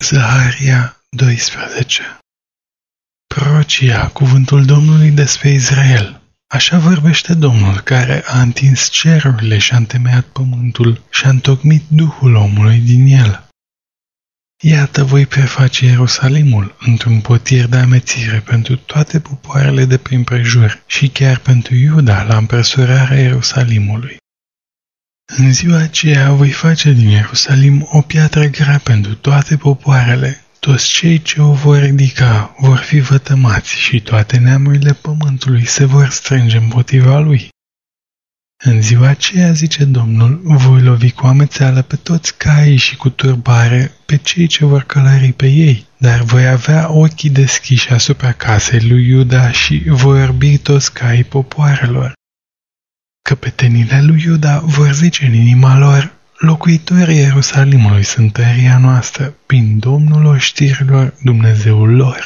Zaharia 12. Prorocia, cuvântul Domnului despre Israel. Așa vorbește Domnul, care a întins cerurile și a întemeiat pământul și a întocmit Duhul omului din el. Iată, voi preface Ierusalimul într-un potir de amețire pentru toate popoarele de prin prejur și chiar pentru Iuda la împresurarea Ierusalimului. În ziua aceea voi face din Ierusalim o piatră grea pentru toate popoarele. Toți cei ce o vor ridica vor fi vătămați și toate neamurile pământului se vor strânge împotriva lui. În ziua aceea, zice Domnul, voi lovi cu amețeală pe toți caii și cu turbare pe cei ce vor călări pe ei, dar voi avea ochii deschiși asupra casei lui Iuda și voi orbi toți caii popoarelor. Căpetenile lui Iuda vor zice în inima lor: locuitorii Ierusalimului sunt tăria noastră, prin Domnul oștirilor, Dumnezeul lor.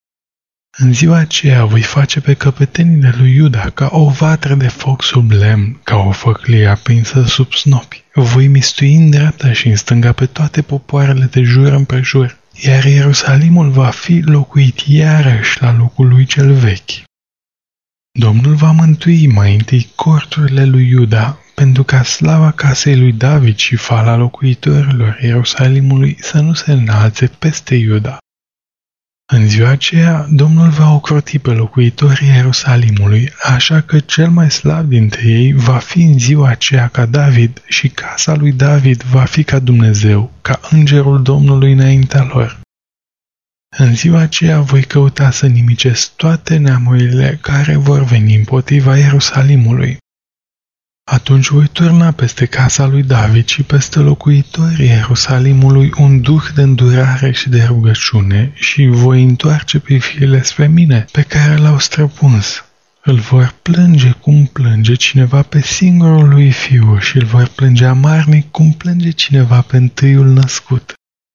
În ziua aceea voi face pe căpetenile lui Iuda ca o vatră de foc sub lemn, ca o făclie aprinsă sub snopi. Voi mistui în dreapta și în stânga pe toate popoarele de jur împrejur, iar Ierusalimul va fi locuit iarăși la locul lui cel vechi. Domnul va mântui mai întâi corturile lui Iuda, pentru ca slava casei lui David și fala locuitorilor Ierusalimului să nu se înalțe peste Iuda. În ziua aceea, Domnul va ocroti pe locuitorii Ierusalimului, așa că cel mai slab dintre ei va fi în ziua aceea ca David și casa lui David va fi ca Dumnezeu, ca îngerul Domnului înaintea lor. În ziua aceea voi căuta să nimicesc toate neamurile care vor veni împotriva Ierusalimului. Atunci voi turna peste casa lui David și peste locuitorii Ierusalimului un duh de îndurare și de rugăciune și voi întoarce privirile spre mine, pe care l-au străpuns. Îl vor plânge cum plânge cineva pe singurul lui fiu și îl vor plânge amarnic cum plânge cineva pe întâiul născut.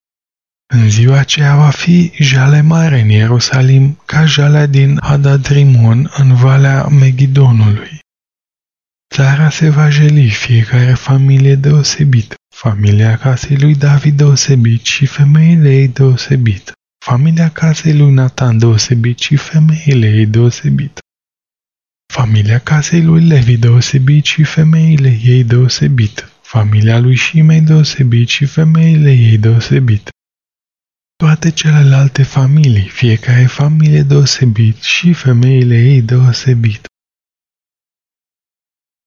În ziua aceea va fi jale mare în Ierusalim, ca jalea din Hadadrimon în valea Megidonului. Țara se va jeli, fiecare familie deosebit, familia casei lui David deosebit și femeile ei deosebit, familia casei lui Natan deosebit și femeile ei deosebit, familia casei lui Levi deosebit și femeile ei deosebit, familia lui Shimei deosebit și femeile ei deosebit. Toate celelalte familii, fiecare familie deosebit și femeile ei deosebit.